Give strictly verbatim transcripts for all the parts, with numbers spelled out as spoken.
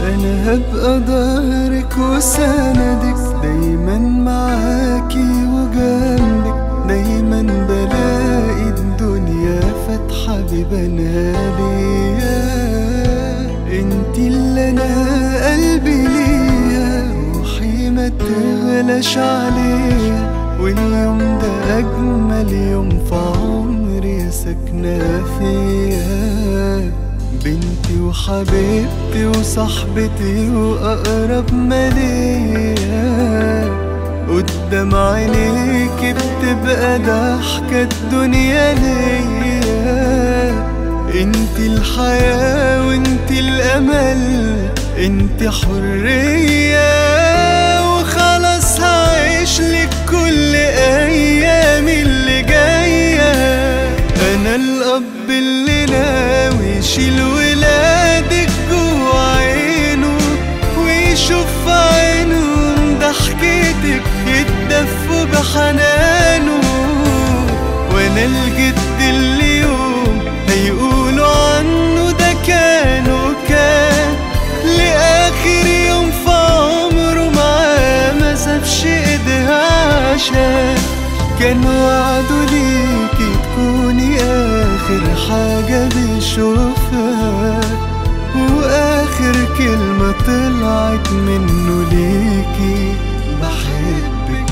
أنا هبقى ظهرك وسندك، دايما معاكي وجنبك، دايما بلاقي الدنيا فاتحة بيبانها ليا. انتي اللي انا قلبي ليا، روحي ما تغلاش عليا، واليوم ده أجمل يوم في عمري ساكنة فيا. بنتي وحبيبتي وصاحبتي وأقرب ما ليا، قدام عينيكي بتبقى ضحكة الدنيا ليا. انتي الحياة وانتي الأمل، انتي حرية، وخلاص هعيش لك كل أيامي اللي جاية. أنا الأب اللي ناوي يشيل ولادك جوا عينه، ويشوف في عينهم ضحكتك يتدفوا بحنانه. وأنا الجد اللي يوم هيقولوا عنه ده كان وكان، لآخر يوم في عمره معاه ما سابش ايديها، عشان كان وعده ليكي تكوني آخر حاجة بيشوفها، وآخر كلمة طلعت منه ليكي بحبك.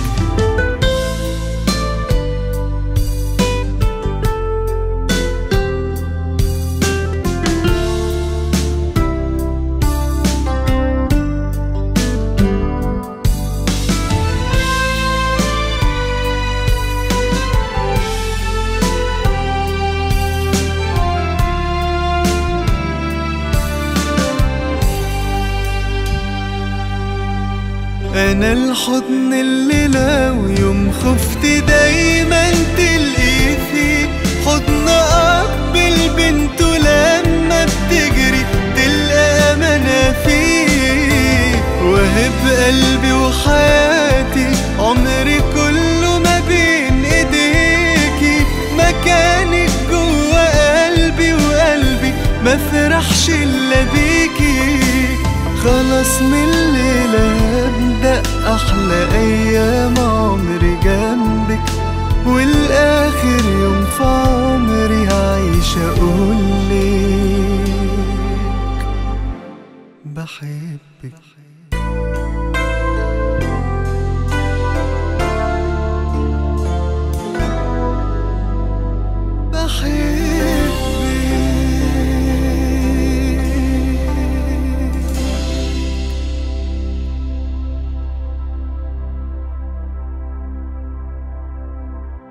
أنا الحضن اللي لو يوم خفت دايما تلقي فيه، حضن أب لبنته لما بتجري تلقى أمانة فيه. وهب قلبي وحياتي عمري كله ما بين إيديكي، مكانك جوا قلبي وقلبي ما فرحش إلا بيكي. خلاص من الليلة هبدأ أحلى أيام عمري جنبك، والآخر يوم في عمري هعيش أقولك بحبك.